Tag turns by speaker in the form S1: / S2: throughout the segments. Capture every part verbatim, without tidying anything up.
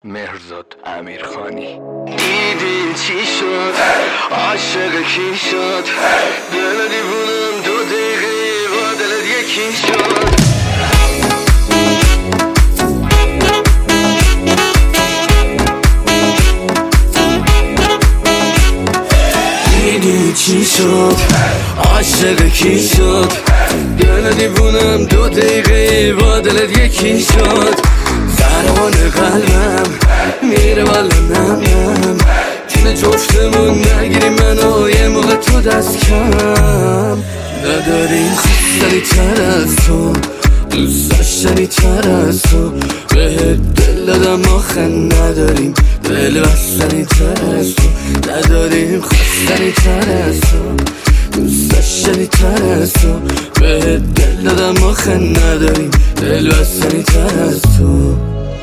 S1: مهرزاد امیرخانی. دیدین چی شد؟ عاشق کی شد؟ دل دیوونم دو دقیقه با دلت یکی شد. دیدین چی شد؟ عاشق کی شد؟ دل دیوونم دو دقیقه با دلت یکی شد. ضربان قلبم میره والا نم نم، جون جفتمون نگیری منو یه موقع تو دست کم. نداریم خواستنی تر از تو، دوست داشتنی تر از تو، به دل دادم آخه نداریم دل بستنی تر از تو. نداریم خواستنی تر از تو، دوست داشتنی تر از تو، به دل دادم آخه نداریم دل بستنی تر از تو.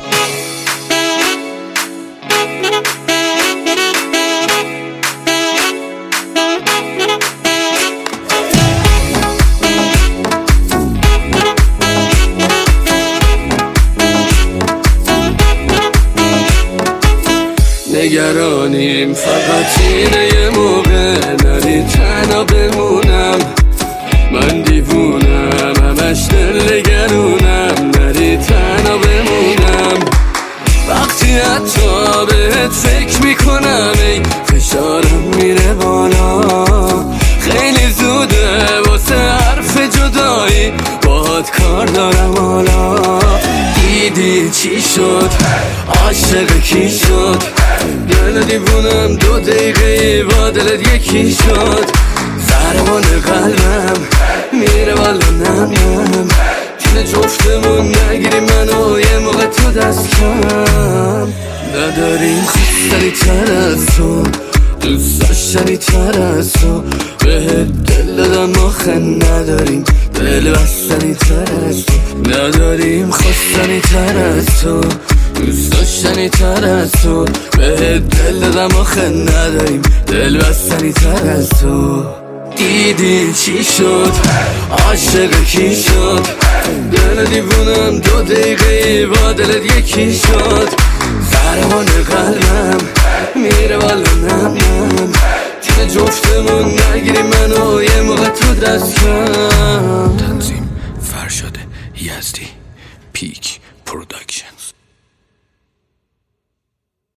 S1: نگرانیم فقط اینه یه موقع نری تنها بمونم. من دیوونم همش دل نگرونم، نری تنها بمونم. وقتی حتی بهت فکر میکنم ای فشارم میره بالا. خیلی زوده واسه حرف جدایی، باهات کار دارم حالا. دیدی چی شد؟ عاشق کی شد؟ دل دیوونم دو دقیقه با دلت یکی شد. ضربان قلبم میره والا نم نم، جون جفتمون نگیری منو یه موقع تو دست کم. نداریم خواستنی تر از تو، دوست داشتنی تر از تو، به دل دادم آخه نداریم دل بستنی تر از تو. نداریم خواستنی تر از تو، دوست داشتنی تر از تو، به دل دادم آخه نداریم دل بستنی تر از تو. دیدی چی شد؟ عاشق کی شد؟ دل دیوونم دو دقیقه با دلت یکی شد. ضربان قلبم میره والا نم نم، جون جفتمون نگیری منو یه موقع تو دست کم.
S2: تنظیم فرشاد یزدی، پیک پروداکشن.